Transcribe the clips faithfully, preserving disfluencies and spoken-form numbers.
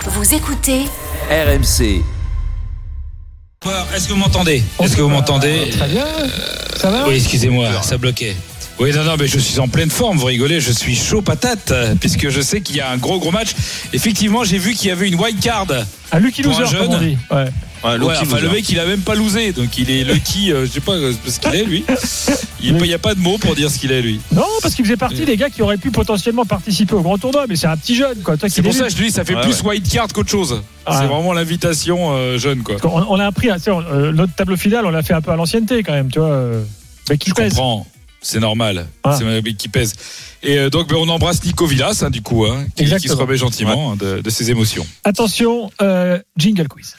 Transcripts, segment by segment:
Vous écoutez R M C. Est-ce que vous m'entendez Est-ce que vous m'entendez Très bien. Ça va ? Oui, excusez-moi, ça bloquait. Oui, non, non, mais je suis en pleine forme, vous rigolez, je suis chaud patate, puisque je sais qu'il y a un gros, gros match. Effectivement, j'ai vu qu'il y avait une wild card. Un lucky loser, comme on dit. Ouais. Ouais, ouais, enfin, le mec, il a même pas losé, donc il est lucky, euh, je sais pas ce qu'il est, lui. Il n'y a pas de mots pour dire ce qu'il est, lui. Non, parce qu'il faisait partie des gars qui auraient pu potentiellement participer au grand tournoi, mais c'est un petit jeune, quoi. Toi, c'est pour ça que je te dis, ça fait ouais, plus ouais. wild card qu'autre chose. Ah. C'est vraiment l'invitation euh, jeune, quoi. On, on a appris, tu sais, euh, notre tableau final, on l'a fait un peu à l'ancienneté, quand même, tu vois. Euh, mais qui je pèse. comprends. C'est normal, ah. c'est un mec qui pèse. Et euh, donc ben, on embrasse Nico Villas, hein, du coup, hein, qui, qui se remet gentiment ouais. hein, de, de ses émotions. Attention, euh, jingle quiz.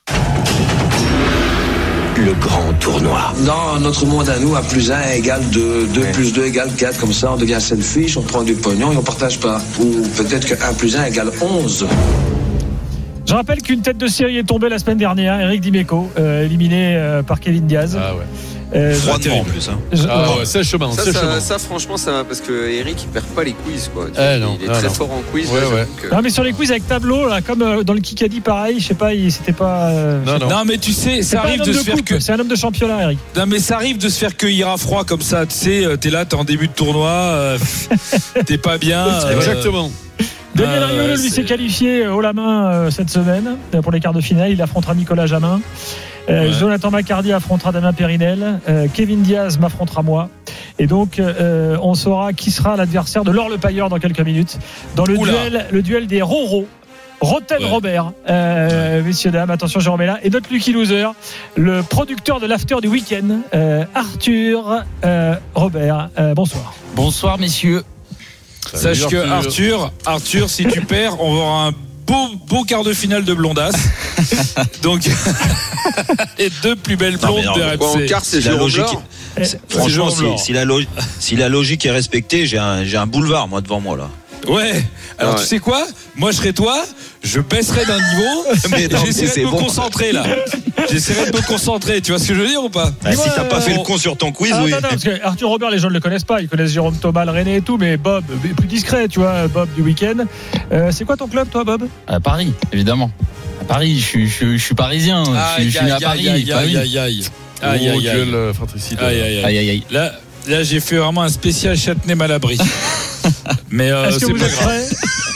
Le grand tournoi. Dans notre monde à nous, un plus un égale deux, deux ouais. plus deux égale quatre, comme ça on devient selfish, on prend du pognon et on partage pas. Ou peut-être que un plus un égale onze. Je rappelle qu'une tête de série est tombée la semaine dernière, Eric Dimeco, euh, éliminé euh, par Kevin Diaz. Ah ouais. Euh, Froidement en plus. Hein. Je, ah ouais, ouais, sèchement. Ça, sèchement. ça, ça, franchement, ça va parce que Eric il perd pas les quiz quoi. Eh, non, il est non, très non. fort en quiz. Ouais, là, ouais. que... Non mais sur les quiz avec tableau, là, comme euh, dans le Kikadi, pareil, je sais pas, il, c'était pas. Euh, non, non. non mais tu sais, ça arrive de, de se faire coupe, que. C'est un homme de championnat, Eric. Non mais ça arrive de se faire cueillir à froid comme ça. Tu sais, t'es là, t'es en début de tournoi, euh, t'es pas bien. Euh, Exactement. Daniel Ah, Riolo ouais, lui c'est... s'est qualifié haut la main euh, cette semaine pour les quarts de finale. Il affrontera Nicolas Jamin. Euh, ouais. Jonathan Maccardy affrontera Damien Périnel. Euh, Kevin Diaz m'affrontera moi. Et donc, euh, on saura qui sera l'adversaire de Laure Le Pailleur dans quelques minutes. Dans le duel, le duel des Roro. Roten ouais. Robert, euh, ouais. messieurs, dames, attention, Jérôme est là. Et notre lucky loser, le producteur de l'after du week-end, euh, Arthur euh, Robert. Euh, bonsoir. Bonsoir, messieurs. Sache Salut, que Arthur. Arthur, Arthur, si tu perds, on va avoir un beau, beau quart de finale de blondasse. Donc, les deux plus belles blondes de R M C. En quart, c'est la logique. Eh, franchement, si, si, la lo- si la logique est respectée, j'ai un, j'ai un boulevard moi devant moi là. Ouais. Alors ouais. tu sais quoi ? Moi je serais toi, je baisserai d'un niveau. Mais non, j'essaierai c'est, de me bon. concentrer là. J'essaierai de me concentrer. Tu vois ce que je veux dire ou pas ? bah, Si t'as pas fait le con sur ton quiz, ah, oui. Non, non, parce que Arthur Robert, les gens ne le connaissent pas. Ils connaissent Jérôme Thomas, le René et tout, mais Bob, plus discret, tu vois, Bob du week-end. Euh, c'est quoi ton club, toi, Bob ? À Paris, évidemment. À Paris, je suis, je, je suis parisien. Je, je suis né à Paris. Aïe aïe aïe aïe. Aïe aïe aïe. Aïe aïe aïe aïe. Là, là, j'ai fait vraiment un spécial Châtenay-Malabry. Mais euh, est-ce que c'est vous pas êtes grave.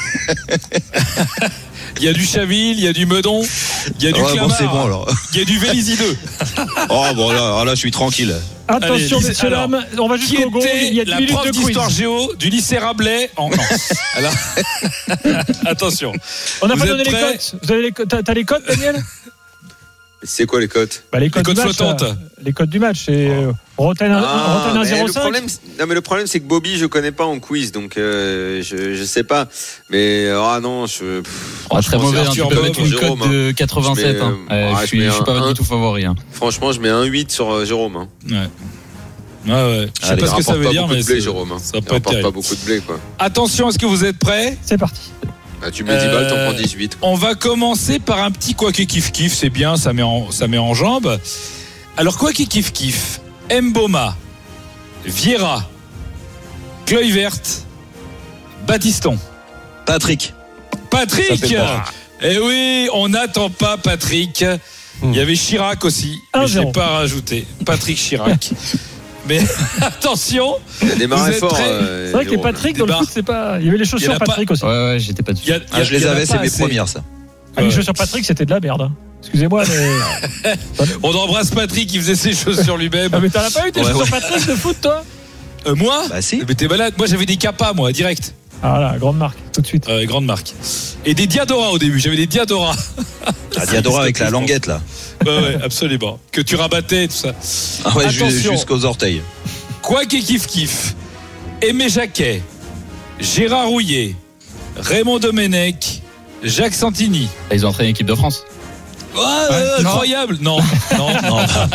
Il y a du Chaville, il y a du Meudon, il y a du ouais, Clamart, bon, c'est bon, alors. Il y a du Vélizy deux. Oh bon là, là je suis tranquille. Attention, allez, messieurs alors, dames, on va jusqu'au go. Il y a dix la minutes prof de quiz. d'histoire géo du lycée Rabelais en non. Alors, attention. On n'a vous pas donné prêts? les cotes. Vous avez les cotes. T'as, t'as les cotes, Daniel? C'est quoi les cotes? Bah, les cotes, les cotes du match, flottantes. là. Les cotes du match, c'est euh, Roten ah, un zéro le cinq. problème, non mais le problème c'est que Bobby je connais pas en quiz donc euh, je je sais pas mais ah non je pff, oh, très mauvais hein, tu peux mettre une Jérôme, cote de quatre-vingt-sept je, mets, hein. euh, ah, je, suis, je suis pas un, du tout favori hein. Franchement je mets un huit sur euh, Jérôme hein. Ouais. Ouais ouais. Je sais Allez, pas ce que ça veut dire mais blé, Jérôme, hein. Ça peut être pas beaucoup de blé quoi. Attention, est-ce que vous êtes prêts? C'est parti. Ah, tu mets dix balles, t'en prends dix-huit. On va commencer par un petit quoi qui kiff kiff, c'est bien, ça met en ça met en jambes. Alors quoi qui kiff kiff, Mboma, Vieira, Kluivert, Battiston. Patrick. Patrick. Eh oui, on n'attend pas Patrick. Il y avait Chirac aussi, mais je n'ai pas rajouté. Patrick Chirac. Mais attention, il a démarré fort. Euh, c'est vrai que les Patrick dans le foot, c'est pas. Il y avait les chaussures Patrick pas... aussi. Ouais, ouais, j'étais pas dessus. Y a, y a, ah, je les avais, c'est mes assez. premières, ça. Ah, les chaussures Patrick, c'était de la merde. Hein. Excusez-moi, mais. On embrasse Patrick, il faisait ses chaussures lui-même. Ah, mais t'en as pas eu tes ouais, chaussures ouais. Patrick de foot, toi? euh, Moi Bah, si. Mais t'es malade. Moi, j'avais des Kappa, moi, direct. Ah, voilà, grande marque, tout de suite. Euh, grande marque. Et des Diadora au début, j'avais des Diadora. Ah, Diadora avec la languette, là. Ouais, ouais, absolument. Que tu rabattais, tout ça. Ah ouais, attention. Jusqu'aux orteils. Quoi qu'il kiff kiff, Aimé Jacquet, Gérard Rouillet, Raymond Domenech, Jacques Santini. Ils ont entraîné l'équipe de France. Oh, euh, ouais, incroyable. Non, non, non.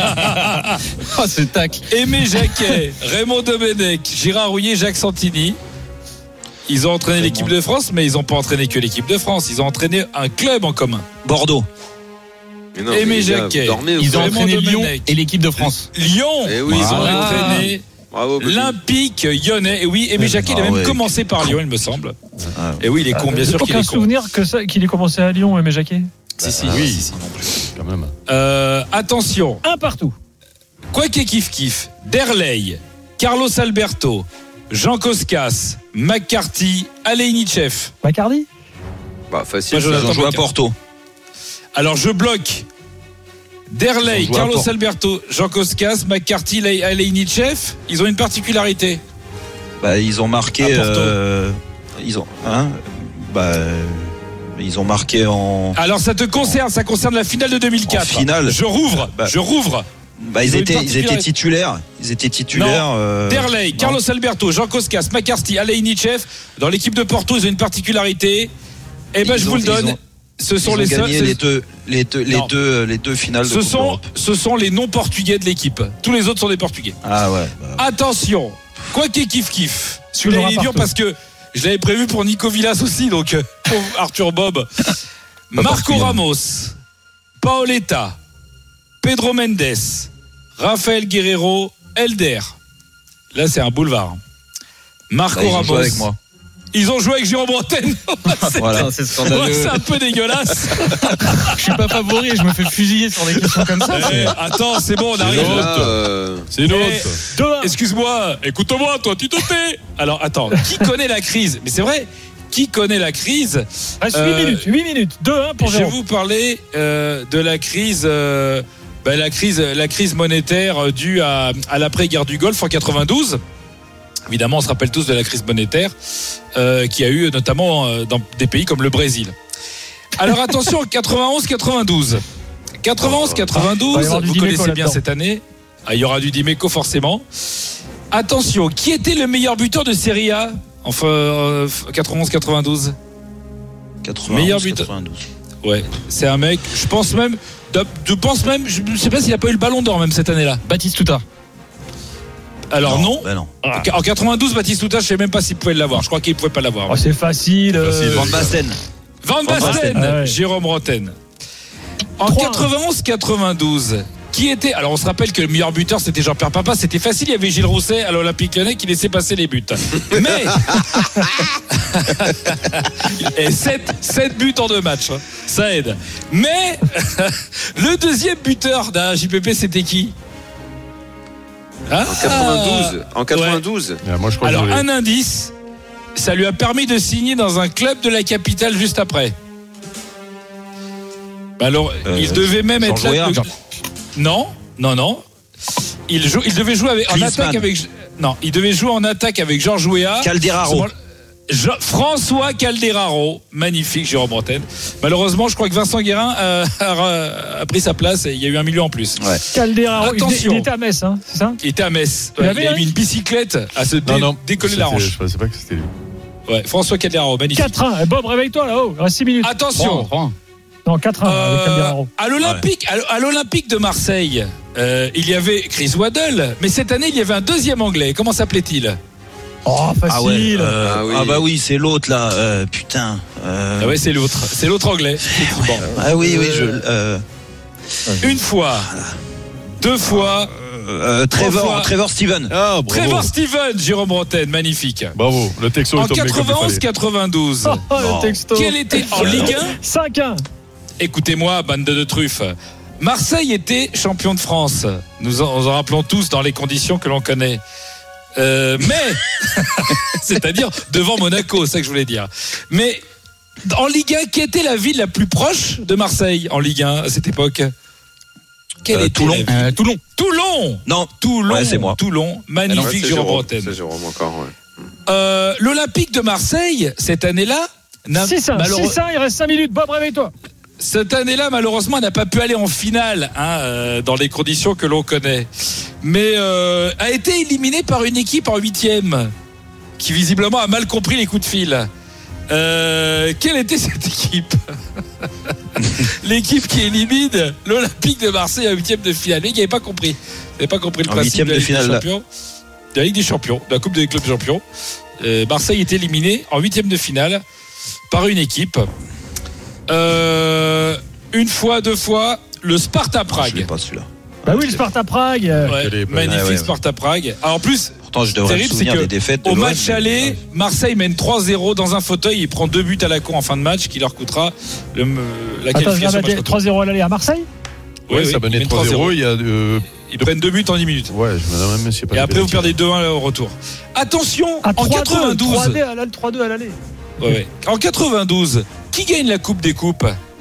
Oh, c'est tac. Aimé Jacquet, Raymond Domenech, Gérard Rouillet, Jacques Santini. Ils ont entraîné c'est l'équipe bon. de France, mais ils n'ont pas entraîné que l'équipe de France. Ils ont entraîné un club en commun. Bordeaux. Non, Aimé Jacquet. Ils ont entraîné Lyon et l'équipe de France. Lyon. Eh oui, ils ont voilà. entraîné. Bravo, Bobby. L'Olympique Lyonnais. Et oui, Aimé Jacquet, il a Ah même ouais. commencé par Lyon, il me semble. Ah. Et oui, il est con, bien sûr qu'il Aucun est con. souvenir que ça, qu'il ait commencé à Lyon, Aimé Jacquet. Si, si, oui. si, si. Quand même. Euh, attention, Un partout. quoi qu'il kiffe kiffe, Derley, Carlos Alberto, Jean Koskas, McCarthy, Alejnichev. Bacardi. Bah, facile. Moi, je ça. Ils ont joué à Porto. Alors je bloque Derley, Ils ont joué à Carlos Porto. Alberto, Jean Koskas, McCarthy, Le- Alejnichev. Ils ont une particularité. Bah, ils ont marqué. À Porto. euh, ils ont. Hein, bah, euh, ils ont marqué en. Alors ça te concerne, ça concerne la finale de deux mille quatre. En finale. Je rouvre, Bah. je rouvre. Bah, Ils ils ont une étaient, ils étaient particularité. titulaires. Ils étaient titulaires. euh, Derley, non. Carlos Alberto, Jean Koskas, McCarthy, Alejnichev. Dans l'équipe de Porto, ils ont une particularité. Eh ben, Ils je ont- vous le ils donne. ont- Ce sont Ils ont les seuls. gagné ce- les deux, les deux, les Non. deux, les deux finales de Ce Coupe sont, d'Europe. ce sont les non-portugais de l'équipe. Tous les autres sont des portugais. Ah ouais. Bah, Attention, quoi qu'il kiffe kiffe. Celui-là Toujours il est un dur partout. parce que je l'avais prévu pour Nico Villas aussi, donc euh, pour Arthur Bob. Marco portugais. Ramos, Paoletta, Pedro Mendes, Rafael Guerreiro, Elder. Là, c'est un boulevard. Marco bah, ils ont Ramos. joué avec moi. Ils ont joué avec Jérôme Bretagne. c'est Voilà. C'est ouais, scandaleux. c'est un peu dégueulasse. Je suis pas favori, je me fais fusiller sur des questions comme ça. Eh, c'est- attends, c'est bon, on arrive. long. Là, euh, C'est une Mais- honte. deux un. Excuse-moi, écoute-moi, toi, tu te tais. Alors, attends, qui connaît la crise? Mais c'est vrai, qui connaît la crise? Reste Euh, huit minutes. huit minutes. deux un pour Je vais Jérôme. vous parler euh, de la crise, euh, ben, la crise, la crise monétaire euh, due à, à l'après-guerre du Golfe en quatre-vingt-douze. Évidemment, on se rappelle tous de la crise monétaire euh, qui a eu notamment euh, dans des pays comme le Brésil. Alors attention, quatre-vingt-onze quatre-vingt-douze. quatre-vingt-onze Il va y quatre-vingt-douze, avoir du vous Dimeco connaissez bien là-dedans. cette année. Ah, il y aura du Dimeco forcément. Attention, qui était le meilleur buteur de Serie A enfin euh, quatre-vingt-onze quatre-vingt-douze? quatre-vingt-onze, Meilleur but. quatre-vingt-douze. Ouais, c'est un mec, je pense même, je pense même, je ne sais pas s'il a pas eu le ballon d'or même cette année-là. Baptiste Touta. Alors non. Bah non. En quatre-vingt-douze, Baptiste Touta, je sais même pas s'il pouvait l'avoir. Je crois qu'il pouvait pas l'avoir. Oh, c'est facile. euh, Facile. Van Basten. Van Van Basten, Basten. Ah ouais. Jérôme Roten. En Trois. quatre-vingt-onze quatre-vingt-douze, qui était. Alors on se rappelle que le meilleur buteur c'était Jean-Pierre Papin, c'était facile, il y avait Gilles Rousset à l'Olympique Lyonnais qui laissait passer les buts. Mais. Et sept buts en deux matchs, hein. Ça aide. Mais le deuxième buteur d'un J P P c'était qui? Hein? en quatre-vingt-douze. En quatre-vingt-douze. Ah, moi, je crois Alors que je l'ai. un indice, ça lui a permis de signer dans un club de la capitale juste après. Alors Euh, il devait même Jean être là. Jouéa. le- Non, non, non. Il, joue, il devait jouer avec, en Klinsmann. attaque avec. Non, il devait jouer en attaque avec Georges Weah. Calderaro. Je- François Calderaro, magnifique Jérôme Bretagne. Malheureusement, je crois que Vincent Guérin euh, a, a pris sa place et il y a eu un million en plus. Ouais. Calderaro. Il, Attention. il était à Metz, hein, c'est ça? Il était à Metz. Tu Ouais, l'avais, il a hein mis une bicyclette à se dé- Non, non. décoller la C'était- hanche. Je pensais pas que c'était lui. Ouais, François Calderaro, magnifique. quatre un. Eh, Bob, réveille-toi là-haut. Il reste six minutes. Attention. trois un. Non, quatre un avec Euh, Calderaro. à l'Olympique, à- à l'Olympique de Marseille, euh, il y avait Chris Waddle, mais cette année il y avait un deuxième Anglais. Comment s'appelait-il? Oh, facile. Ah ouais. euh, Ah oui. ah bah oui, c'est l'autre là. euh, putain. euh, Ah ouais, c'est l'autre, c'est l'autre Anglais. effectivement. Ah oui, oui, je. Euh, Une fois, deux fois. euh, Trois Trevor, fois. Trevor Steven. Ah, bravo. Trevor Steven, Jérôme Bretagne, magnifique. Bravo. Le texto En est tombé comme il quatre-vingt-onze fallait. quatre-vingt-douze, Oh, le texto. quel était en Ligue un? cinq un. Écoutez-moi, bande de truffes. Marseille était champion de France. Nous en, nous en rappelons tous dans les conditions que l'on connaît. Euh, mais, c'est-à-dire devant Monaco, c'est ça que je voulais dire. Mais en Ligue un, qui était la ville la plus proche de Marseille en Ligue un à cette époque? Quelle Euh, était Toulon. la ville Euh, Toulon. Toulon. Non. Toulon. Ouais, c'est moi. Toulon. Ouais, Magnifique c'est Jérôme Jérôme, Bretagne. c'est Jérôme encore, ouais. Euh, L'Olympique de Marseille cette année-là n'a six un. malheureux- six un. Il reste cinq minutes. Bob, réveille-toi. Cette année-là, malheureusement, n'a pas pu aller en finale hein, euh, dans les conditions que l'on connaît. Mais euh, a été éliminé par une équipe en huitième qui visiblement a mal compris les coups de fil. Euh, quelle était cette équipe? L'équipe qui élimine l'Olympique de Marseille en huitième de finale. Les gars n'avaient pas compris. Ils n'avaient pas compris le En principe huitième de la de Ligue des finale, là. Champions. De la Ligue des Champions, de la Coupe des clubs champions. Euh, Marseille est éliminé en huitième de finale par une équipe. Euh, une fois, deux fois, le Sparta Je l'ai Prague. pas celui-là. Bah oui, le Sparta Prague. euh, Ouais, Quelle est- magnifique ouais, ouais. Sparta Prague. Alors, en plus, pourtant je devrais me terrible, souvenir c'est que des défaites de au l'O M, match mais- aller, Marseille mène trois zéro dans un fauteuil. Il prend deux buts à la con en fin de match qui leur coûtera le, la Attends, qualification. je trois zéro à l'aller à Marseille. Oui, Ouais, oui, ça menait ils mènent trois zéro. Il y a. euh, Ils prennent deux buts en dix minutes. Ouais, je me demande même si c'est pas Et des après, vous pénaltys. perdez deux un au retour. Attention, À en trois deux, quatre-vingt-douze. trois deux à l'aller, trois deux à l'aller. Ouais, ouais. En quatre-vingt-douze, qui gagne la Coupe des Coupes?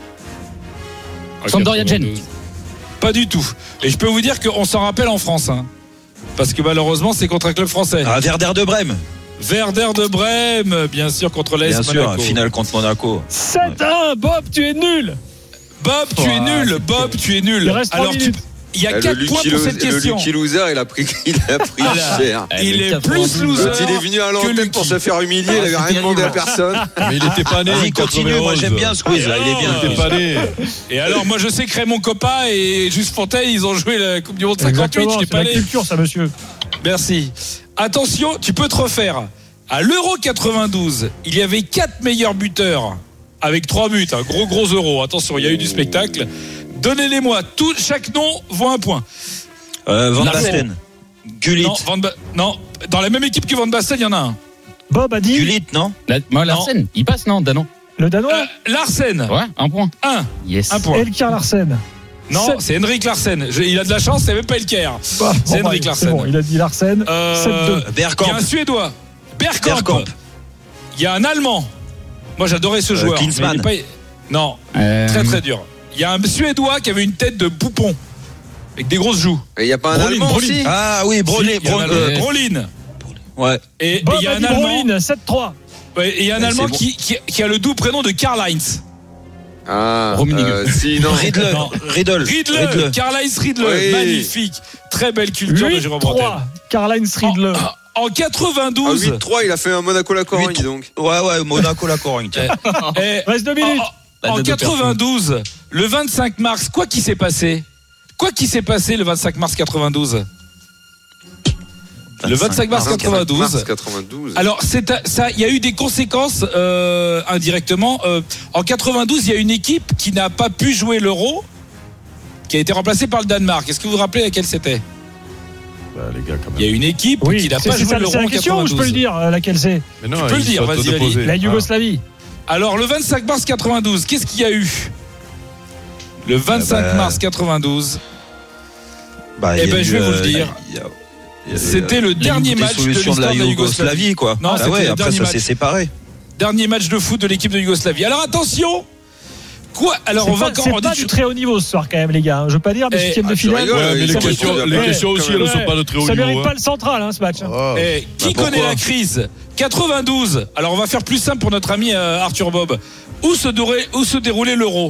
En Sampdoria quatre-vingt-douze. Pas du tout. Et je peux vous dire qu'on s'en rappelle en France. Hein. Parce que malheureusement, c'est contre un club français. Ah, Werder de Brême. Werder de Brême, bien sûr, contre l'A S Bien sûr, Monaco. finale contre Monaco. sept un, Bob, tu es nul. Bob, tu es nul. Bob, tu es nul. Il reste trois Alors, tu... minutes. il y a Le quatre points Lucky pour Loser- cette question. Le Lucky Loser, il a pris, il a pris Ah, cher. Il Eh, est mais plus loser. Quand il est venu à que l'antenne Lucky. pour se faire humilier, il avait Ah, rien c'est demandé à terrible. personne. Mais il était pas né. Vas-y, en continue, moi quatre-vingt-onze. j'aime bien Squeeze, là, il est bien. Il était pas né. Et alors, moi, je sais que Raymond Coppa et Juste Fontaine, ils ont joué la Coupe du Monde cinquante-huit. Exactement, Je n'ai c'est pas la allé. culture, ça, monsieur. Merci. Attention, tu peux te refaire. À l'Euro quatre-vingt-douze, il y avait quatre meilleurs buteurs avec trois buts. Un gros, gros euro. Attention, il y a eu du spectacle. Donnez-les-moi. Tout, chaque nom vaut un point. Euh, Van Larsen. Basten. Gullit. Non, Van Ba- non, dans la même équipe que Van Basten, il y en a un. Bob a dit Gullit, non? La- moi, Larsen, il passe, non, Danon? le Danois. Euh, Larsen, Ouais, un point. un. Yes. Un point. Elkar Larsen. Non, Sept. c'est Henrik Larsen. Je- il a de la chance, c'est même pas Elker. Bah, C'est bon, Henrik bah, Larsen. C'est bon, il a dit Larsen. Euh, sept deux. Il y a Bergkamp. un Suédois. Bergkamp. Bergkamp. Il y a un Allemand. Moi, j'adorais ce Euh, joueur. mais Klinsmann. il est pas- Non, Euh, très très dur. Il y a un Suédois qui avait une tête de poupon avec des grosses joues. Et il n'y a pas un Brolin, Allemand Brolin. aussi Ah oui, Brolin. Si, il y a un Bro- Allemand. euh, Brolin. Ouais. Et et Bob il y a a un dit Allemand. Brolin, sept trois. Ouais, et il y a un Ouais, Allemand c'est bon. qui, qui, qui a le doux prénom de Karl-Heinz. Ah, Rummenigge. euh, si, non. Riedle. Non. Riedle. Riedle, Riedle. Karl-Heinz Riedle, Oui. magnifique, très belle culture de huit Jérôme Bretagne. trois. Karl-Heinz Riedle. En, en Ah, quatre-vingt-douze, huit trois, il a fait un Monaco-la-Corogne, Huit. donc. Ouais, ouais, Monaco, la Corogne. tiens. eh, Reste deux minutes. en, en quatre-vingt-douze, le vingt-cinq mars, quoi qui s'est passé Quoi qui s'est passé le vingt-cinq mars quatre-vingt-douze Le vingt-cinq mars quatre-vingt-douze. Mars quatre-vingt-douze. Alors, c'est un- ça, il y a eu des conséquences euh, indirectement. Euh, en quatre-vingt-douze, il y a une équipe qui n'a pas pu jouer l'Euro, qui a été remplacée par le Danemark. Est-ce que vous vous rappelez laquelle c'était? Bah, les gars, quand même. Il y a une équipe Oui, qui n'a c'est pas c'est joué ça, l'Euro c'est en la question ou je peux le quatre-vingt-douze. dire euh, laquelle c'est? Mais non, tu peux le il dire, faut vas-y, te vas-y. poser. La Yougoslavie. Alors, le vingt-cinq mars quatre-vingt-douze, qu'est-ce qu'il y a eu? Le vingt-cinq bah, mars quatre-vingt-douze, Bah, Eh il y a ben, eu, je vais vous le euh, dire. il y a- il y a- C'était le dernier des match de solutions l'histoire de la Yougoslavie. quoi. Non, ah c'était ouais, le après dernier ça match. s'est séparé. Dernier match de foot de l'équipe de Yougoslavie. Alors, attention. Quoi? Alors, C'est on va pas, encore c'est en pas dire- du très haut niveau ce soir quand même les gars. Je veux pas dire des Eh, huitièmes ah, de tu finale. rigoles, Ouais, mais les Ça me questions, fait- les ouais, questions aussi, elles ne sont pas de très haut Ça niveau. mérite hein. pas le central hein, ce match. Ah. Eh, qui Bah, connaît pourquoi la crise? quatre-vingt-douze. Alors, on va faire plus simple pour notre ami euh, Arthur Bob. Où se, déroulait, où se déroulait l'Euro?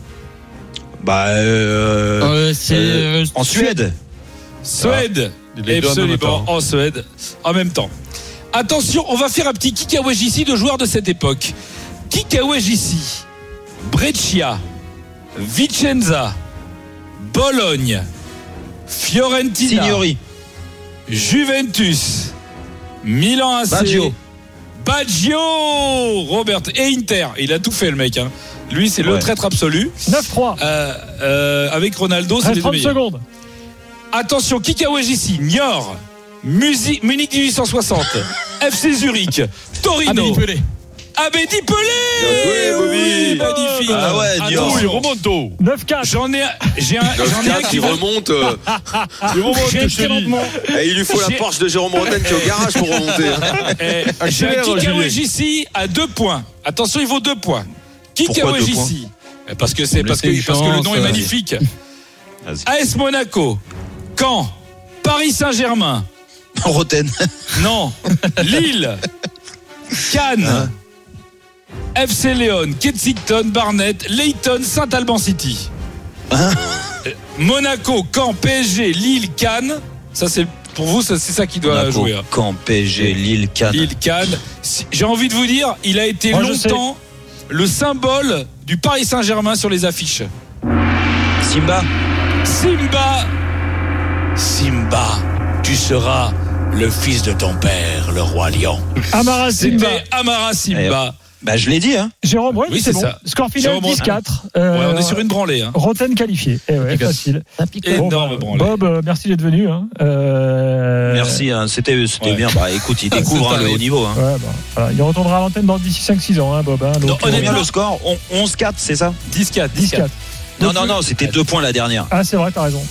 Bah, euh, Euh, c'est euh, euh, en Suède. Suède. Les deux en même Absolument, temps. en Suède, en même temps. Attention, on va faire un petit Kikawajisi de joueurs de cette époque. Kikawajisi, Brescia, Vicenza, Bologne, Fiorentina, Signori. Juventus, Milan A C, Baggio. Baggio, Robert et Inter. Il a tout fait le mec. Hein. Lui, c'est le Ouais. traître absolu. neuf trois. Euh, euh, avec Ronaldo, c'est Reste les deux trente meilleurs. secondes. Attention, Kikawajisi, Niort, Musi- Munich dix-huit cent soixante, F C Zurich, Torino, Amélie Pelé. Abedi Pelé. Bien joué, Bobby. Oui, magnifique. Ah ouais, Niort. Attention, Il remonte tôt. neuf quatre. J'en ai, j'ai un, j'en ai un qui Il va. remonte. euh, Il remonte, J'ai je te dis. lentement. et il lui faut la J'ai- Porsche de Jérôme Bretagne qui est au garage pour remonter. hein. Eh, J'ai un Accélère, Kikawajisi à deux points. Attention, il vaut deux points. Pourquoi deux Kikawajisi. Eh, Parce que c'est Laissez parce que, une parce que le chance, nom est euh. magnifique. Vas-y. A S Monaco, Caen, Paris Saint-Germain. Roten. Non. Lille, Cannes, F C Léon, Kensington, Barnet, Leyton, Saint-Alban City. Hein Euh, Monaco, Caen, P S G, Lille, Cannes. Ça, c'est pour vous, ça, c'est ça qui doit Monaco, jouer. hein. Caen, P S G, Lille, Cannes. Lille, Cannes. Si- J'ai envie de vous dire, il a été Moi, je sais. longtemps le symbole du Paris Saint-Germain sur les affiches. Simba. Simba, Simba, tu seras le fils de ton père, le roi lion. Amara Simba. C'était Amara Simba. Bah, je l'ai dit, hein. Jérôme, ouais, Oui, c'est, c'est bon. ça. Score final Jérôme, dix quatre. Ouais, Euh, on est sur une branlée. Hein. Roten qualifié. Eh ouais, Picote. facile. Énorme Bon, branlée. Bob, euh, merci d'être venu. Hein. Euh, Merci, hein, c'était, c'était Ouais. bien. Bah, écoute, il Ça découvre hein, le t'arrive. haut niveau. Hein. Ouais, bah, voilà. Il retournera à l'antenne dans d'ici cinq six ans, hein, Bob. Hein, donc, Non, euh, Combien honnêtement, le score On- onze quatre, c'est ça dix quatre. dix quatre. Non, non, non, c'était deux points la dernière. Ah, c'est vrai, t'as raison.